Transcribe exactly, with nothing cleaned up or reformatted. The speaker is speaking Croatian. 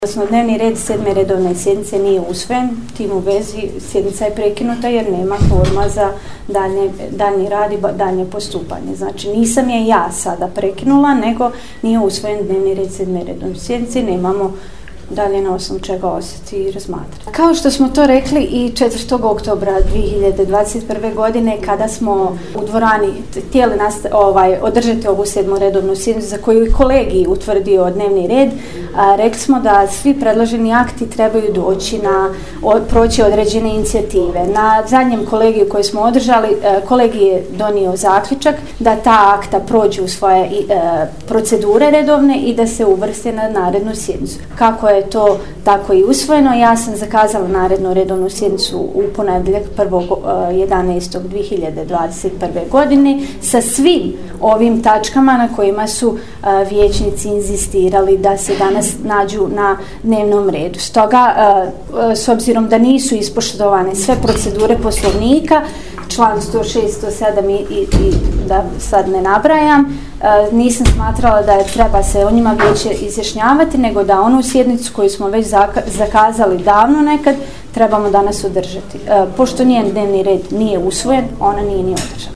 Odnosno, dnevni red sedme redovne sjednice nije usvojen, tim u vezi sjednica je prekinuta jer nema kvoruma za daljnje, daljnji rad i daljnje postupanje. Znači, nisam je ja sada prekinula, nego nije usvojen dnevni red sedme redovne sjednice, nemamo dalje na osnovu čega osjeti i razmatrati. Kao što smo to rekli i četvrtog oktobra dvije hiljade dvadeset prve. godine, kada smo u dvorani htjeli ovaj, održati ovu sedmu redovnu sjednicu za koju i kolegij utvrdio dnevni red, a, rekli smo da svi predloženi akti trebaju doći na o, proći određene inicijative. Na zadnjem kolegiju koji smo održali, e, kolegij je donio zaključak da ta akta prođu u svoje e, procedure redovne i da se uvrste na narednu sjednicu. Kako je to tako i usvojeno, ja sam zakazala narednu redovnu sjednicu u ponedjeljak prvog jedanaestog dvije hiljade dvadeset prve. godine sa svim ovim tačkama na kojima su a, vijećnici inzistirali da se danas nađu na dnevnom redu. Stoga, a, a, s obzirom da nisu ispoštovane sve procedure Poslovnika, član sto šest, sto sedam i, i, i da sad ne nabrajam, e, nisam smatrala da je treba se o njima vijeće izjašnjavati, nego da onu sjednicu koju smo već zaka, zakazali davno nekad, trebamo danas održati. E, pošto njen dnevni red nije usvojen, ona nije ni održana.